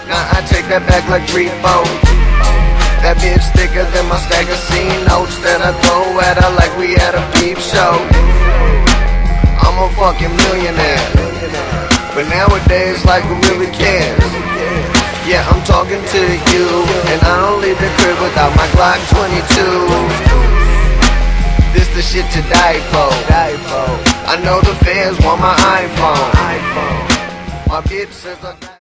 Now I take that back like repo. That bitch thicker than my stack of C notes that I throw at her like we at a peep show. I'm a fucking millionaire, but nowadays like who really cares? Yeah, I'm talking to you, and I don't leave the crib without my Glock 22. This the shit to die for. I know the fans want my iPhone. My bitch says I